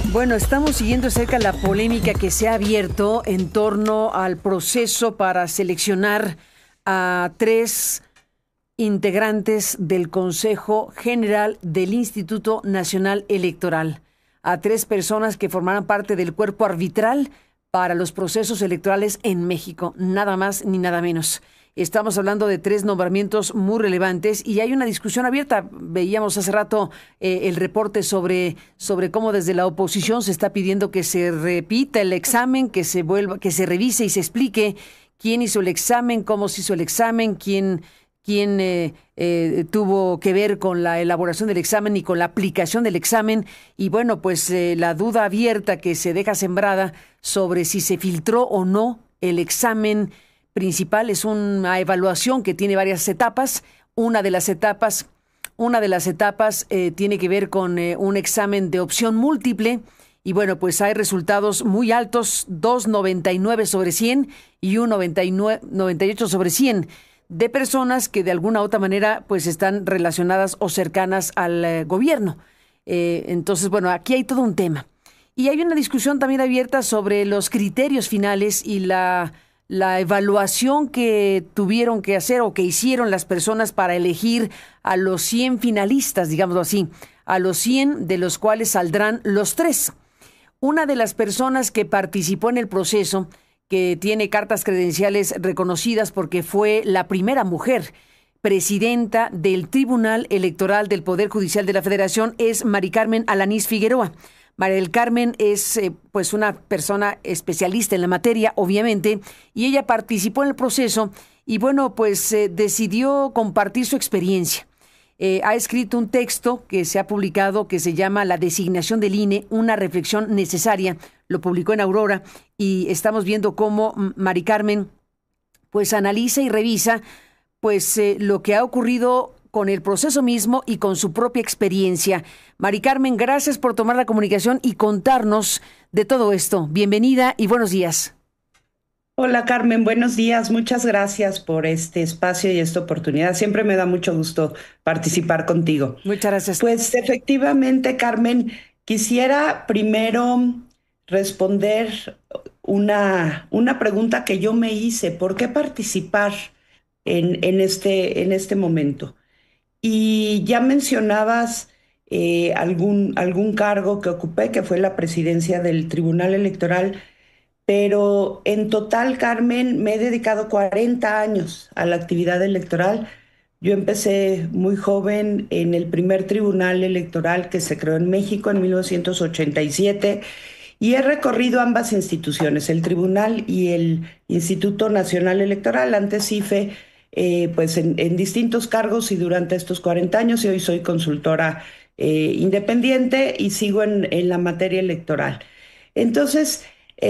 Bueno, estamos siguiendo de cerca la polémica que se ha abierto en torno al proceso para seleccionar a 3 integrantes del Consejo General del Instituto Nacional Electoral, a 3 personas que formarán parte del cuerpo arbitral para los procesos electorales en México, nada más ni nada menos. Estamos hablando de 3 nombramientos muy relevantes y hay una discusión abierta. Veíamos hace rato el reporte sobre cómo desde la oposición se está pidiendo que se repita el examen, que se revise y se explique quién hizo el examen, cómo se hizo el examen, quién tuvo que ver con la elaboración del examen y con la aplicación del examen. Y bueno, pues la duda abierta que se deja sembrada sobre si se filtró o no el examen principal. Es una evaluación que tiene varias etapas. Una de las etapas tiene que ver con un examen de opción múltiple. Y bueno, pues hay resultados muy altos, 2,99 sobre 100 y un 98 sobre 100 de personas que de alguna u otra manera pues están relacionadas o cercanas al gobierno. Entonces, bueno, aquí hay todo un tema. Y hay una discusión también abierta sobre los criterios finales y la evaluación que tuvieron que hacer o que hicieron las personas para elegir a los 100 finalistas, digámoslo así, a los 100 de los cuales saldrán los 3. Una de las personas que participó en el proceso, que tiene cartas credenciales reconocidas porque fue la primera mujer presidenta del Tribunal Electoral del Poder Judicial de la Federación, es Mari Carmen Alanís Figueroa. María del Carmen es pues una persona especialista en la materia, obviamente, y ella participó en el proceso y bueno, pues decidió compartir su experiencia. Ha escrito un texto que se ha publicado que se llama La designación del INE, una reflexión necesaria. Lo publicó en Aurora y estamos viendo cómo Mari Carmen pues analiza y revisa pues lo que ha ocurrido con el proceso mismo y con su propia experiencia. Mari Carmen, gracias por tomar la comunicación y contarnos de todo esto. Bienvenida y buenos días. Hola Carmen, buenos días. Muchas gracias por este espacio y esta oportunidad. Siempre me da mucho gusto participar contigo. Muchas gracias. Pues efectivamente, Carmen, quisiera primero responder una pregunta que yo me hice. ¿Por qué participar en este momento? Y ya mencionabas algún cargo que ocupé, que fue la presidencia del Tribunal Electoral, pero en total, Carmen, me he dedicado 40 años a la actividad electoral. Yo empecé muy joven en el primer tribunal electoral que se creó en México en 1987 y he recorrido ambas instituciones, el tribunal y el Instituto Nacional Electoral, antes IFE, pues en distintos cargos y durante estos 40 años, y hoy soy consultora independiente y sigo en la materia electoral. Entonces,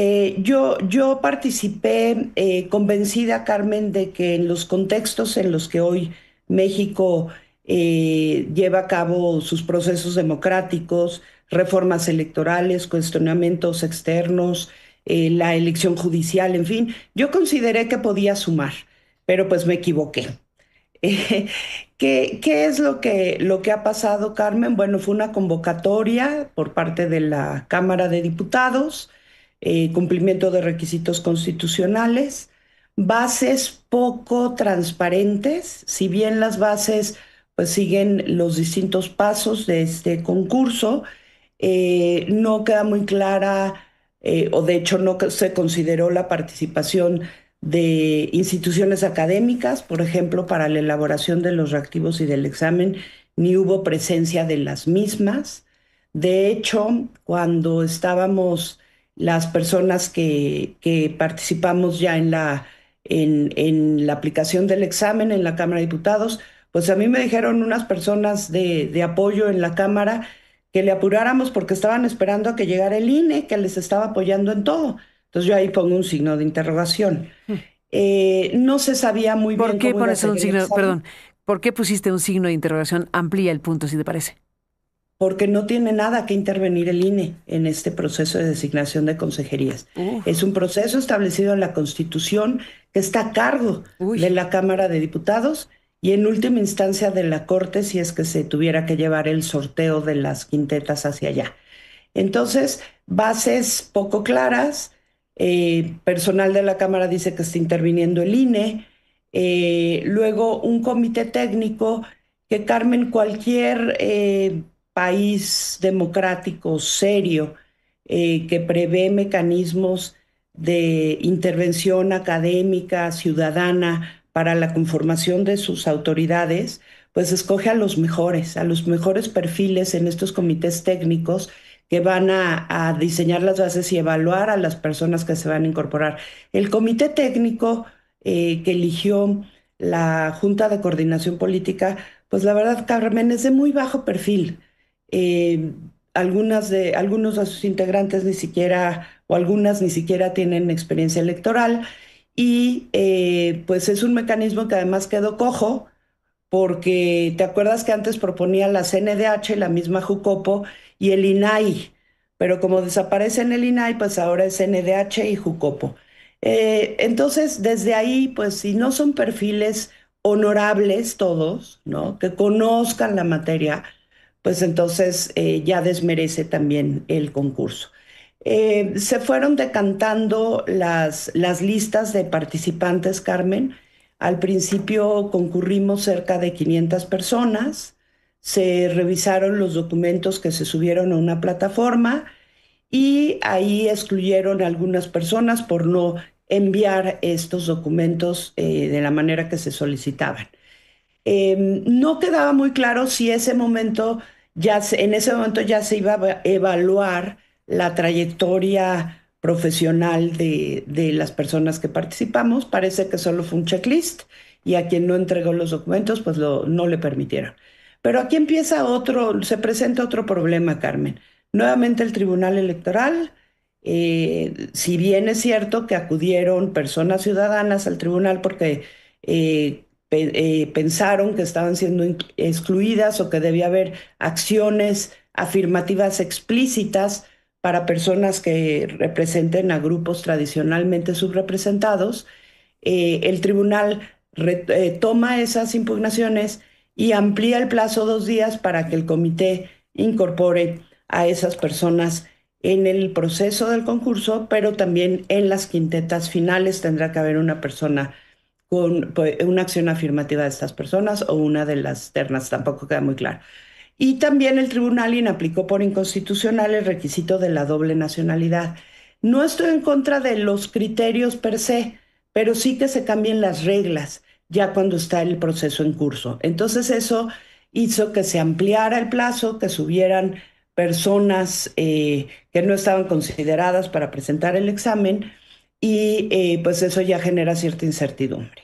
yo participé convencida, Carmen, de que en los contextos en los que hoy México lleva a cabo sus procesos democráticos, reformas electorales, cuestionamientos externos, la elección judicial, en fin, yo consideré que podía sumar, pero pues me equivoqué. Eh, ¿qué es lo que ha pasado, Carmen? Bueno, fue una convocatoria por parte de la Cámara de Diputados, cumplimiento de requisitos constitucionales, bases poco transparentes, si bien las bases pues siguen los distintos pasos de este concurso, no queda muy clara, o de hecho no se consideró la participación de instituciones académicas, por ejemplo, para la elaboración de los reactivos y del examen, ni hubo presencia de las mismas. De hecho, cuando estábamos las personas que participamos ya en la aplicación del examen en la Cámara de Diputados, pues a mí me dijeron unas personas de apoyo en la Cámara que le apuráramos porque estaban esperando a que llegara el INE, que les estaba apoyando en todo. Entonces yo ahí pongo un signo de interrogación. No se sabía muy ¿Por bien qué cómo iba a pones ser un el signo, examen, perdón, por qué pusiste un signo de interrogación? Amplía el punto, si te parece. porque no tiene nada que intervenir el INE en este proceso de designación de consejerías. Es Uf, un proceso establecido en la Constitución que está a cargo de uy. la Cámara de Diputados y en última instancia de la Corte si es que se tuviera que llevar el sorteo de las quintetas hacia allá. Entonces, bases poco claras, personal de la Cámara dice que está interviniendo el INE, luego un comité técnico que, Carmen, cualquier país democrático serio que prevé mecanismos de intervención académica, ciudadana, para la conformación de sus autoridades, pues escoge a los mejores perfiles en estos comités técnicos que van a diseñar las bases y evaluar a las personas que se van a incorporar. El comité técnico que eligió la Junta de Coordinación Política, pues la verdad, Carmen, es de muy bajo perfil. Eh, algunos de sus integrantes ni siquiera, o algunas ni siquiera tienen experiencia electoral, y pues es un mecanismo que además quedó cojo porque te acuerdas que antes proponía la CNDH, la misma Jucopo y el INAI, pero como desaparece en el INAI, pues ahora es CNDH y Jucopo. Entonces, desde ahí, pues si no son perfiles honorables todos, ¿no? Que conozcan la materia, pues entonces ya desmerece también el concurso. Se fueron decantando las listas de participantes, Carmen. Al principio concurrimos cerca de 500 personas, se revisaron los documentos que se subieron a una plataforma y ahí excluyeron a algunas personas por no enviar estos documentos de la manera que se solicitaban. No quedaba muy claro si en ese momento ya se iba a evaluar la trayectoria profesional de las personas que participamos. Parece que solo fue un checklist y a quien no entregó los documentos, pues no le permitieron. Pero aquí se presenta otro problema, Carmen. Nuevamente el Tribunal Electoral, si bien es cierto que acudieron personas ciudadanas al tribunal porque pensaron que estaban siendo excluidas o que debía haber acciones afirmativas explícitas para personas que representen a grupos tradicionalmente subrepresentados, el tribunal toma esas impugnaciones y amplía el plazo 2 días para que el comité incorpore a esas personas en el proceso del concurso, pero también en las quintetas finales tendrá que haber una persona con pues, una acción afirmativa de estas personas o una de las ternas, tampoco queda muy claro. Y también el tribunal inaplicó por inconstitucional el requisito de la doble nacionalidad. No estoy en contra de los criterios per se, pero sí que se cambien las reglas ya cuando está el proceso en curso. Entonces eso hizo que se ampliara el plazo, que subieran personas que no estaban consideradas para presentar el examen y pues eso ya genera cierta incertidumbre.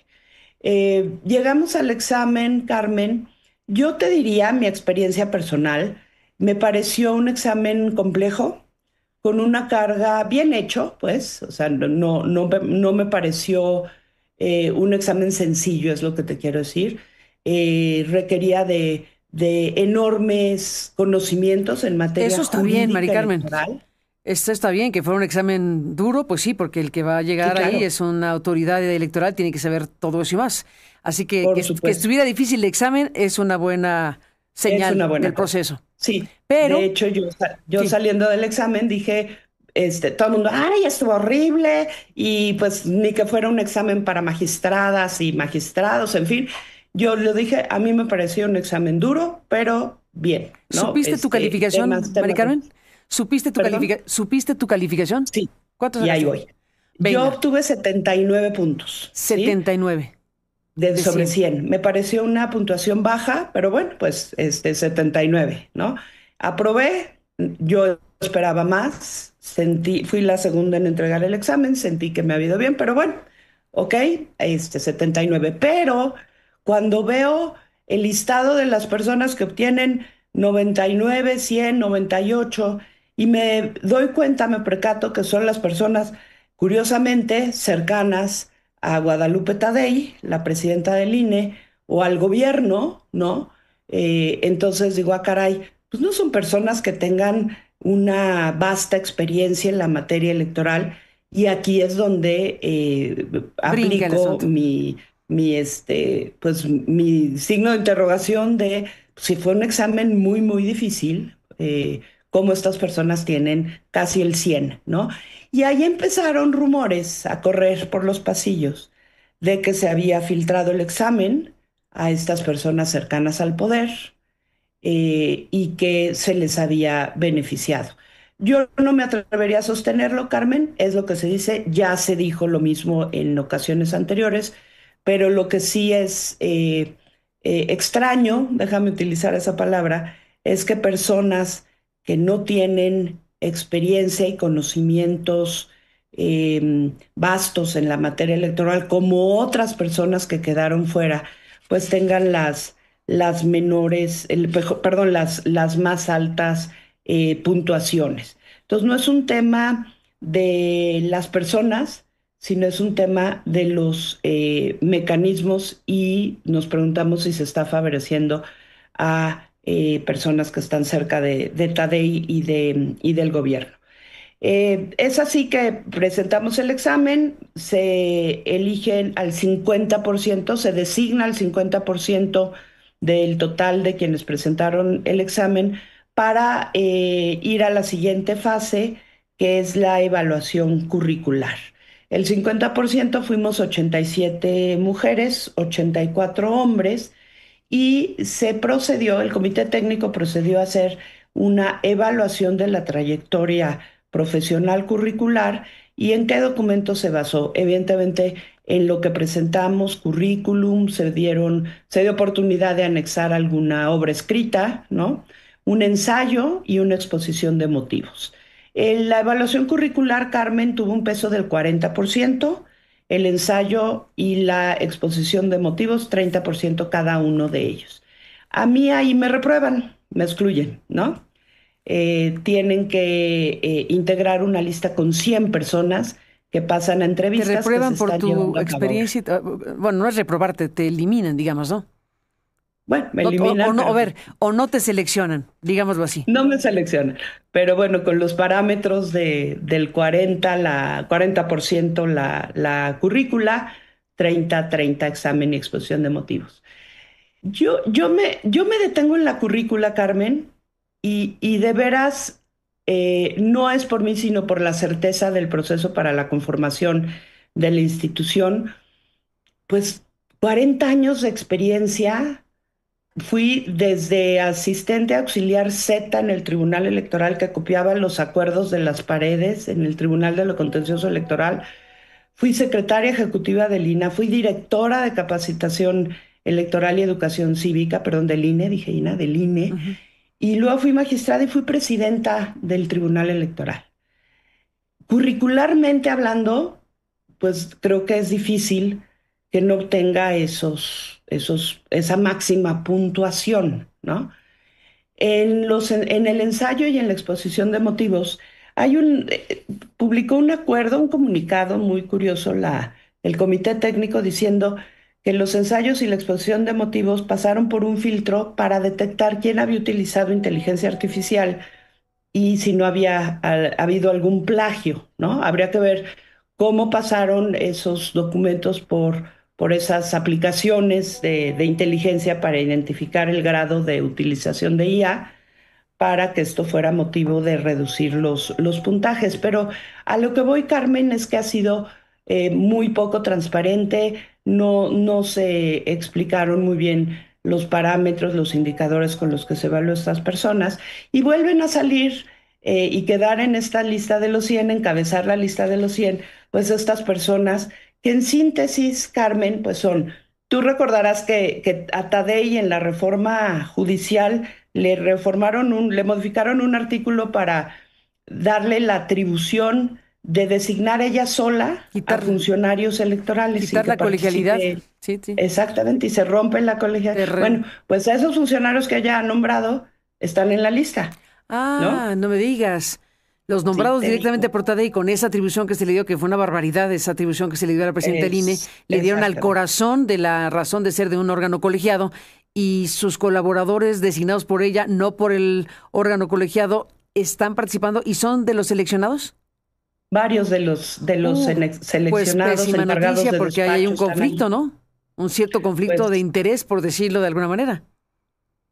Llegamos al examen, Carmen. Yo te diría, mi experiencia personal, me pareció un examen complejo, con una carga bien hecho, pues, o sea, no me pareció un examen sencillo, es lo que te quiero decir. Requería de enormes conocimientos en materia Eso está bien, Mari jurídica Carmen. electoral. Esto está bien, que fuera un examen duro, pues sí, porque el que va a Sí, llegar ahí claro, es una autoridad electoral, tiene que saber todo eso y más. Así por que supuesto. estuviera difícil el examen es una buena Es señal una del buena cosa. proceso. Sí, de Pero, hecho yo sí, saliendo del examen dije, todo el mundo, ay, estuvo horrible, y pues ni que fuera un examen para magistradas y magistrados, en fin, yo le dije, a mí me pareció un examen duro, pero bien, ¿no? ¿supiste tu calificación, Mari Carmen? Perdón, ¿Supiste tu calificación? sí, ¿Cuánto y ahí sacaste? voy. Yo Venga, obtuve 79 puntos, ¿sí? 79 de Sobre 100. 100. Me pareció una puntuación baja, pero bueno, pues 79, ¿no? Aprobé, yo esperaba más, fui la segunda en entregar el examen, sentí que me había ido bien, pero bueno, ok, 79. Pero cuando veo el listado de las personas que obtienen 99, 100, 98, y me doy cuenta, me percato que son las personas curiosamente cercanas a Guadalupe Tadei, la presidenta del INE, o al gobierno, ¿no? Entonces digo, caray, pues no son personas que tengan una vasta experiencia en la materia electoral y aquí es donde Brinca el aplico asunto. pues mi signo de interrogación de si fue un examen muy, muy difícil, cómo estas personas tienen casi el 100, ¿no? Y ahí empezaron rumores a correr por los pasillos de que se había filtrado el examen a estas personas cercanas al poder, y que se les había beneficiado. Yo no me atrevería a sostenerlo, Carmen, es lo que se dice, ya se dijo lo mismo en ocasiones anteriores, pero lo que sí es extraño, déjame utilizar esa palabra, es que personas que no tienen experiencia y conocimientos vastos en la materia electoral, como otras personas que quedaron fuera, pues tengan las menores, perdón, las más altas puntuaciones. Entonces, no es un tema de las personas, sino es un tema de los mecanismos y nos preguntamos si se está favoreciendo a personas que están cerca de Tadei y del gobierno. Es así que presentamos el examen, se eligen al 50%, se designa al 50% del total de quienes presentaron el examen para ir a la siguiente fase, que es la evaluación curricular. El 50% fuimos 87 mujeres, 84 hombres, y el comité técnico procedió a hacer una evaluación de la trayectoria profesional curricular y en qué documento se basó. Evidentemente, en lo que presentamos, currículum, se dio oportunidad de anexar alguna obra escrita, ¿no? Un ensayo y una exposición de motivos. La evaluación curricular, Carmen, tuvo un peso del 40%, el ensayo y la exposición de motivos, 30% cada uno de ellos. A mí ahí me reprueban, me excluyen, ¿no? Tienen que integrar una lista con 100 personas que pasan a Te entrevistas que se reprueban por están tu llevando a cabo ahora. experiencia. Bueno, no es reprobarte, te eliminan, digamos, ¿no? Bueno, me No, o eliminan, no, a pero ver, o no te seleccionan, digámoslo así. no me seleccionan. Pero bueno, con los parámetros del 40% la currícula, 30 examen y exposición de motivos. Yo me detengo en la currícula, Carmen, y de veras no es por mí, sino por la certeza del proceso para la conformación de la institución. Pues 40 años de experiencia, fui desde asistente auxiliar Z en el Tribunal Electoral que copiaba los acuerdos de las paredes en el Tribunal de lo Contencioso Electoral. Fui secretaria ejecutiva del INA, fui directora de capacitación electoral y educación cívica, perdón, del INE, dije INA, del INE, Ujú. y luego fui magistrada y fui presidenta del Tribunal Electoral. Curricularmente hablando, pues creo que es difícil que no obtenga esa máxima puntuación, ¿no? En el ensayo y en la exposición de motivos, publicó un acuerdo, un comunicado muy curioso, el comité técnico diciendo que los ensayos y la exposición de motivos pasaron por un filtro para detectar quién había utilizado inteligencia artificial y si no había habido algún plagio, ¿no? Habría que ver cómo pasaron esos documentos por esas aplicaciones de inteligencia para identificar el grado de utilización de IA para que esto fuera motivo de reducir los puntajes. Pero a lo que voy, Carmen, es que ha sido muy poco transparente, no se explicaron muy bien los parámetros, los indicadores con los que se evalúan estas personas y vuelven a salir y quedar en esta lista de los 100, encabezar la lista de los 100, pues estas personas que en síntesis, Carmen, pues son, tú recordarás que a Tadei en la reforma judicial le modificaron un artículo para darle la atribución de designar ella sola a Quitar, funcionarios electorales sin quitar que la colegialidad. participe Sí, sí. exactamente y se rompe la colegialidad. Ter- Bueno, pues a esos funcionarios que ella ha nombrado están en la lista, ¿no? Ah, no me digas. Los Sí, nombrados te directamente digo. por Tadei con esa atribución que se le dio, que fue una barbaridad, esa atribución que se le dio a la presidenta del INE, le dieron al Exactamente. corazón de la razón de ser de un órgano colegiado y sus colaboradores designados por ella, no por el órgano colegiado, están participando y son de los seleccionados. Varios de los Uh, pues seleccionados pésima encargados noticia de porque ahí hay despacho un están conflicto, ahí. ¿no? Un cierto conflicto de Pues interés, por decirlo de alguna manera.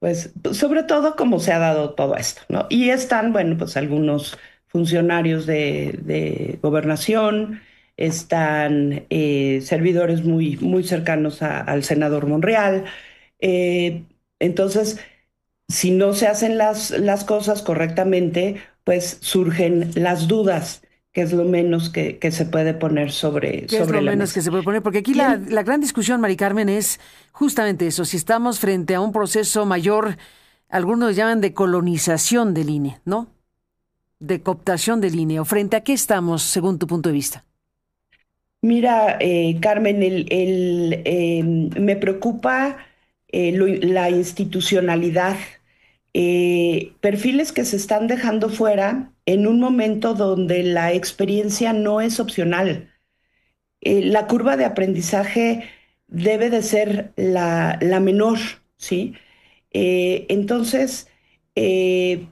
Pues sobre todo cómo se ha dado todo esto, ¿no? Y están, bueno, pues algunos funcionarios de gobernación, están servidores muy cercanos al senador Monreal. Eh, entonces, si no se hacen las cosas correctamente, pues surgen las dudas, que es lo menos que se puede poner ¿Qué es sobre lo la menos que mesa. se puede poner? Porque aquí Y la, la gran discusión, Mari Carmen, es justamente eso. Si estamos frente a un proceso mayor, algunos llaman de colonización del INE, ¿no? De cooptación del INE. ¿O frente a qué estamos, según tu punto de vista? mira, Carmen, me preocupa la institucionalidad, perfiles que se están dejando fuera en un momento donde la experiencia no es opcional. La curva de aprendizaje debe de ser la menor, ¿sí? Entonces, eh,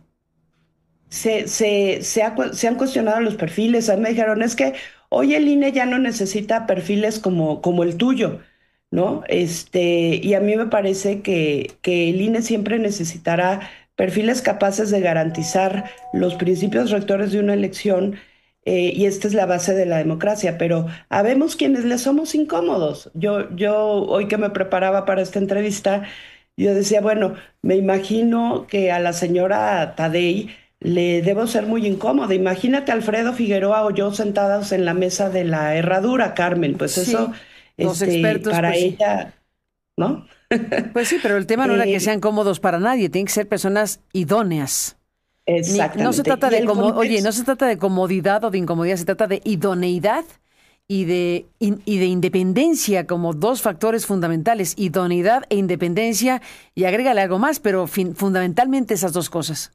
se han cuestionado los perfiles. A mí me dijeron, es que hoy el INE ya no necesita perfiles como el tuyo, ¿no? Y a mí me parece que el INE siempre necesitará perfiles capaces de garantizar los principios rectores de una elección, y esta es la base de la democracia, pero habemos quienes le somos incómodos. Yo hoy que me preparaba para esta entrevista, yo decía, bueno, me imagino que a la señora Tadei le debo ser muy incómoda. Imagínate a Alfredo Figueroa o yo sentados en la mesa de la herradura, Carmen. Pues eso, Sí, los expertos, para pues sí. ella, ¿no? Pues sí, pero el tema no era que Eh, sean cómodos para nadie, tienen que ser personas idóneas. No se exactamente. trata Y de el como, oye, no contexto, se trata de comodidad o de incomodidad, se trata de idoneidad y de independencia como dos factores fundamentales, idoneidad e independencia, y agrégale algo más, pero fundamentalmente esas dos cosas.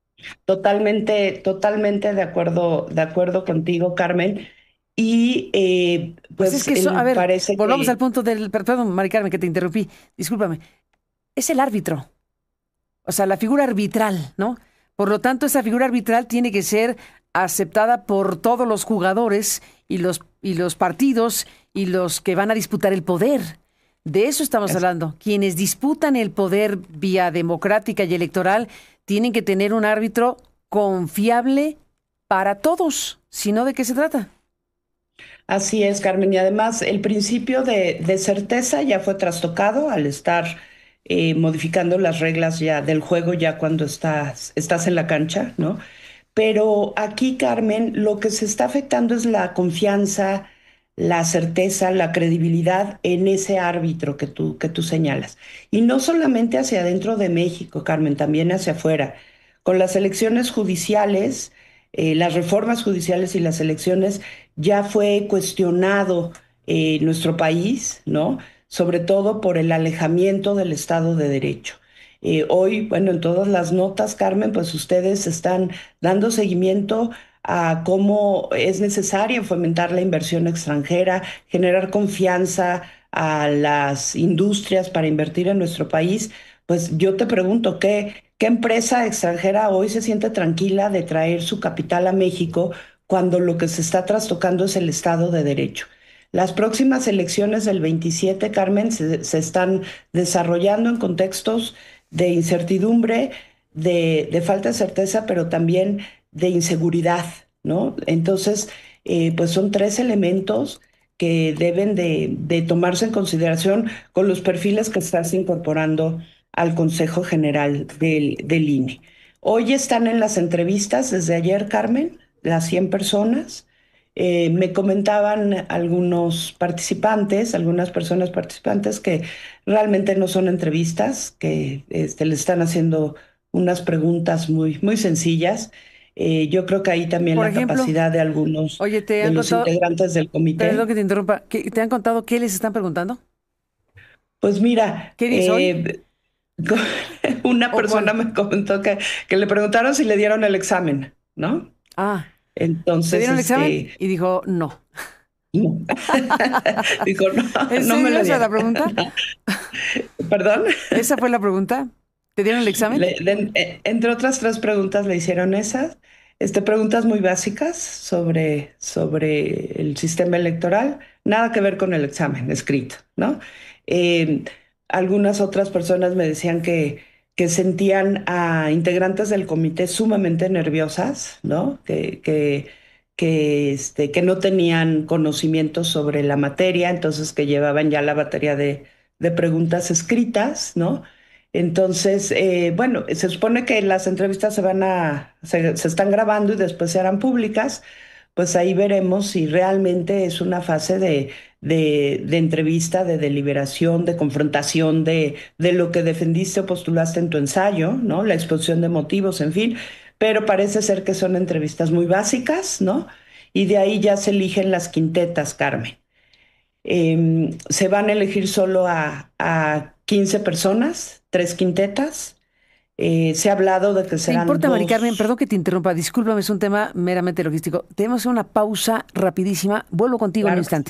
totalmente de acuerdo contigo, Carmen. Y Pues es pues que eso, a ver, parece volvamos al que punto del, perdón, Mari Carmen, que te interrumpí, discúlpame, es el árbitro. O sea, la figura arbitral, ¿no? Por lo tanto, esa figura arbitral tiene que ser aceptada por todos los jugadores y los partidos y los que van a disputar el poder. De eso estamos es hablando. Quienes disputan el poder vía democrática y electoral tienen que tener un árbitro confiable para todos. Si no, ¿de qué se trata? así es, Carmen. Y además, el principio de certeza ya fue trastocado al estar modificando las reglas ya del juego ya cuando estás en la cancha, ¿no? Pero aquí, Carmen, lo que se está afectando es la confianza, la certeza, la credibilidad en ese árbitro que tú señalas. Y no solamente hacia adentro de México, Carmen, también hacia afuera. Con las elecciones judiciales, las reformas judiciales y las elecciones, ya fue cuestionado nuestro país, ¿no? Sobre todo por el alejamiento del Estado de Derecho. Hoy, bueno, en todas las notas, Carmen, pues ustedes están dando seguimiento a cómo es necesario fomentar la inversión extranjera, generar confianza a las industrias para invertir en nuestro país. Pues yo te pregunto, ¿qué empresa extranjera hoy se siente tranquila de traer su capital a México cuando lo que se está trastocando es el Estado de Derecho? Las próximas elecciones del 27, Carmen, se están desarrollando en contextos de incertidumbre, de falta de certeza, pero también de inseguridad, ¿no? Entonces, pues son tres elementos que deben de tomarse en consideración con los perfiles que estás incorporando al Consejo General del INE. Hoy están en las entrevistas desde ayer, Carmen, las 100 personas. Me comentaban algunos participantes, algunas personas participantes, que realmente no son entrevistas, que le están haciendo unas preguntas muy sencillas. Yo creo que ahí también Por la ejemplo, capacidad de algunos oye, te de han los contado, integrantes del perdón comité. que te interrumpa, ¿te han contado qué les están preguntando? Pues mira, ¿Qué dice hoy? una ¿O cuál? persona me comentó que le preguntaron si le dieron el examen, ¿no? Ah, ¿te Entonces, dieron el examen? Y dijo, no. no. Dijo, no, ¿En no me serio lo esa es la dieron. pregunta? Perdón. ¿Esa fue la pregunta? ¿Te dieron el examen? Entre otras tres preguntas le hicieron esas, preguntas muy básicas sobre el sistema electoral, nada que ver con el examen escrito, ¿no? Eh, Algunas otras personas me decían que sentían a integrantes del comité sumamente nerviosas, ¿no? Que no tenían conocimiento sobre la materia, entonces que llevaban ya la batería de preguntas escritas, ¿no? Entonces, bueno, se supone que las entrevistas se están grabando y después se harán públicas, pues ahí veremos si realmente es una fase de entrevista, de deliberación, de confrontación de lo que defendiste o postulaste en tu ensayo, ¿no? La exposición de motivos, en fin, pero parece ser que son entrevistas muy básicas, ¿no? Y de ahí ya se eligen las quintetas, Carmen. Se van a elegir solo a 15 personas, tres quintetas. Se ha hablado de que ¿Te serán importa, Mari Carmen? dos. Perdón que te interrumpa, discúlpame, es un tema meramente logístico. Tenemos una pausa rapidísima. Vuelvo contigo en un Claro. instante.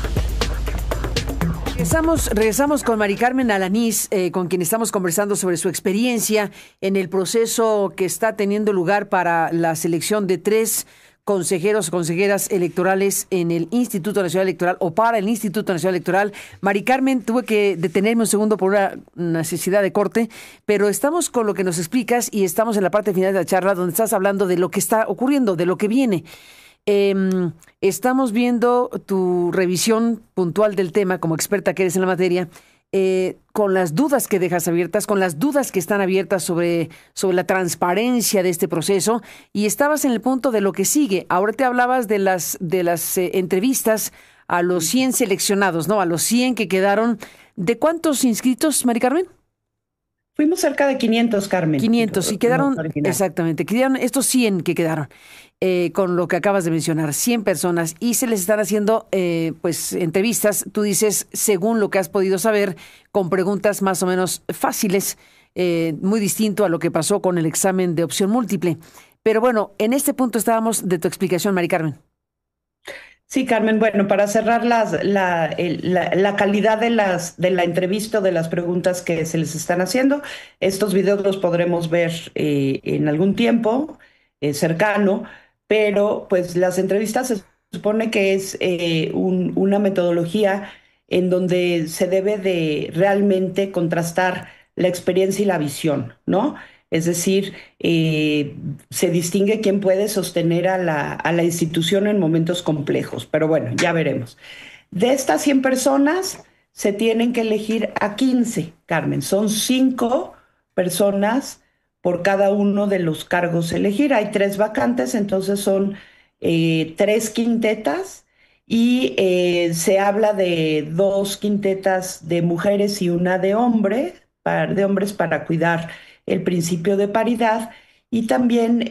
Regresamos con Mari Carmen Alanís, con quien estamos conversando sobre su experiencia en el proceso que está teniendo lugar para la selección de 3 consejeros o consejeras electorales en el Instituto Nacional Electoral o para el Instituto Nacional Electoral. Mari Carmen, tuve que detenerme un segundo por una necesidad de corte, pero estamos con lo que nos explicas y estamos en la parte final de la charla donde estás hablando de lo que está ocurriendo, de lo que viene. Estamos viendo tu revisión puntual del tema como experta que eres en la materia, con las dudas que dejas abiertas, con las dudas que están abiertas sobre la transparencia de este proceso, y estabas en el punto de lo que sigue. Ahora te hablabas de las entrevistas a los 100 seleccionados, ¿no? A los 100 que quedaron. ¿De cuántos inscritos, Mari Carmen? Fuimos cerca de 500, Carmen, 500 y los quedaron, originales. exactamente, quedaron estos 100 que quedaron, con lo que acabas de mencionar, 100 personas, y se les están haciendo pues entrevistas, tú dices, según lo que has podido saber, con preguntas más o menos fáciles, muy distinto a lo que pasó con el examen de opción múltiple. Pero bueno, en este punto estábamos de tu explicación, Mari Carmen. Sí, Carmen, bueno, para cerrar la calidad de la entrevista, de las preguntas que se les están haciendo, estos videos los podremos ver en algún tiempo cercano, pero pues las entrevistas se supone que es una metodología en donde se debe de realmente contrastar la experiencia y la visión, ¿no? Es decir, se distingue quién puede sostener a la institución en momentos complejos, pero bueno, ya veremos. De estas 100 personas, se tienen que elegir a 15, Carmen. Son 5 personas por cada uno de los cargos a elegir. Hay 3 vacantes, entonces son 3 quintetas y se habla de 2 quintetas de mujeres y una de hombres para cuidar el principio de paridad, y también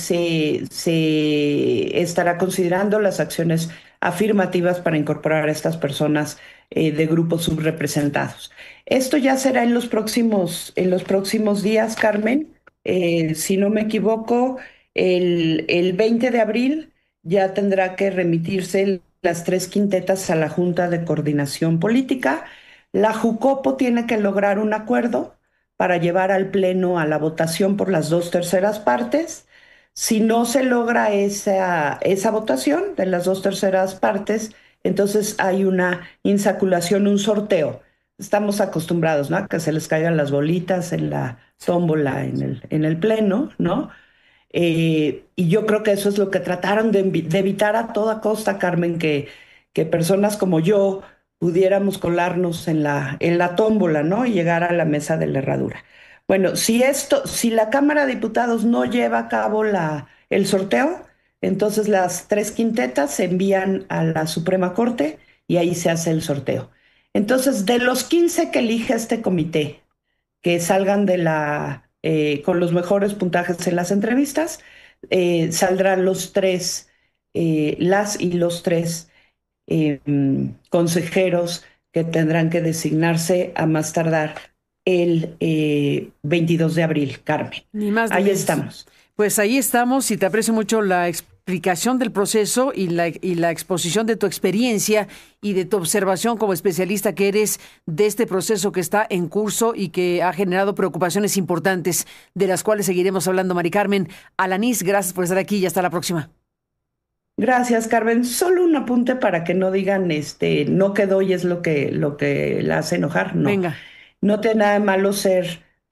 se estará considerando las acciones afirmativas para incorporar a estas personas de grupos subrepresentados. Esto ya será en los próximos días, Carmen. Si no me equivoco, el 20 de abril ya tendrá que remitirse las 3 quintetas a la Junta de Coordinación Política. La Jucopo tiene que lograr un acuerdo para llevar al Pleno a la votación por las 2/3 partes. Si no se logra esa votación de las 2/3 partes, entonces hay una insaculación, un sorteo. Estamos acostumbrados, ¿no? A que se les caigan las bolitas en la tómbola en el Pleno, ¿no? Y yo creo que eso es lo que trataron de evitar a toda costa, Carmen, que personas como yo pudiéramos colarnos en la tómbola, ¿no? Y llegar a la mesa de la herradura. Bueno, si la Cámara de Diputados no lleva a cabo el sorteo, entonces las 3 quintetas se envían a la Suprema Corte y ahí se hace el sorteo. Entonces, de los 15 que elige este comité, que salgan con los mejores puntajes en las entrevistas, saldrán los 3, las y los 3 consejeros que tendrán que designarse a más tardar el 22 de abril, Carmen. Ni más ni Ahí menos. estamos. Pues ahí estamos y te aprecio mucho la explicación del proceso y la exposición de tu experiencia y de tu observación como especialista que eres de este proceso que está en curso y que ha generado preocupaciones importantes, de las cuales seguiremos hablando. Mari Carmen Alanís, gracias por estar aquí y hasta la próxima. Gracias, Carmen. Solo un apunte para que no digan, no quedó y es lo que la hace enojar. No. Venga. No tiene nada de malo ser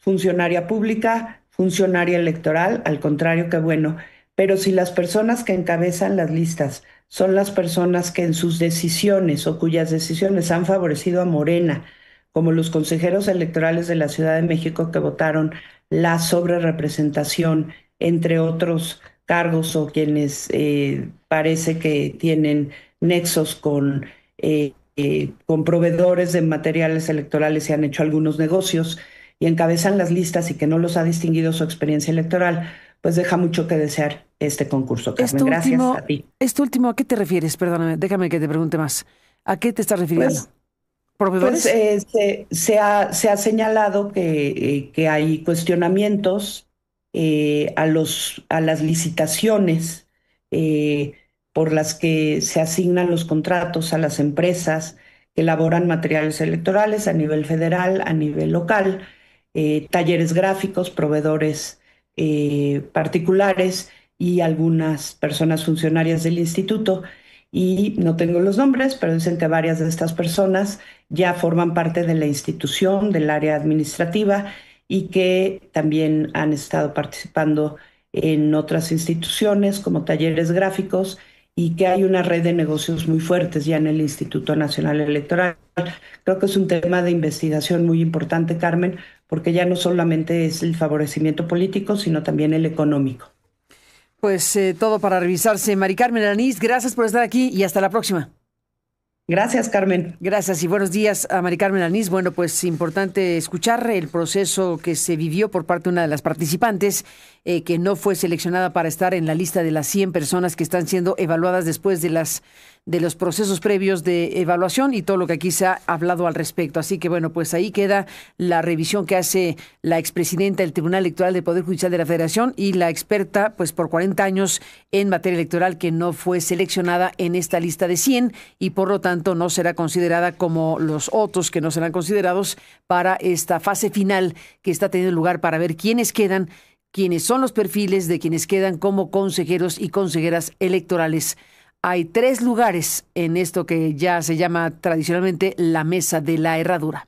funcionaria pública, funcionaria electoral, al contrario, que bueno. Pero si las personas que encabezan las listas son las personas que en sus decisiones o cuyas decisiones han favorecido a Morena, como los consejeros electorales de la Ciudad de México que votaron la sobrerepresentación, entre otros cargos, o quienes parece que tienen nexos con proveedores de materiales electorales y han hecho algunos negocios y encabezan las listas y que no los ha distinguido su experiencia electoral, pues deja mucho que desear este concurso, Carmen. Gracias a ti. Esto último, ¿a qué te refieres? Perdóname, déjame que te pregunte más. ¿A qué te estás refiriendo? Pues, ¿Proveedores? se ha señalado que hay cuestionamientos a las licitaciones eh, por las que se asignan los contratos a las empresas que elaboran materiales electorales a nivel federal, a nivel local, talleres gráficos, proveedores particulares y algunas personas funcionarias del instituto. Y no tengo los nombres, pero dicen que varias de estas personas ya forman parte de la institución, del área administrativa, y que también han estado participando en otras instituciones como talleres gráficos, y que hay una red de negocios muy fuertes ya en el Instituto Nacional Electoral. Creo que es un tema de investigación muy importante, Carmen, porque ya no solamente es el favorecimiento político, sino también el económico. Pues todo para revisarse. Mari Carmen Alanís, gracias por estar aquí y hasta la próxima. Gracias, Carmen. Gracias y buenos días a Mari Carmen Alanís. Bueno, pues importante escuchar el proceso que se vivió por parte de una de las participantes que no fue seleccionada para estar en la lista de las 100 personas que están siendo evaluadas después de los procesos previos de evaluación y todo lo que aquí se ha hablado al respecto. Así que bueno, pues ahí queda la revisión que hace la expresidenta del Tribunal Electoral del Poder Judicial de la Federación y la experta pues por 40 años en materia electoral que no fue seleccionada en esta lista de 100 y por lo tanto no será considerada como los otros que no serán considerados para esta fase final que está teniendo lugar para ver quiénes quedan, quiénes son los perfiles de quienes quedan como consejeros y consejeras electorales. Hay 3 lugares en esto que ya se llama tradicionalmente la mesa de la herradura.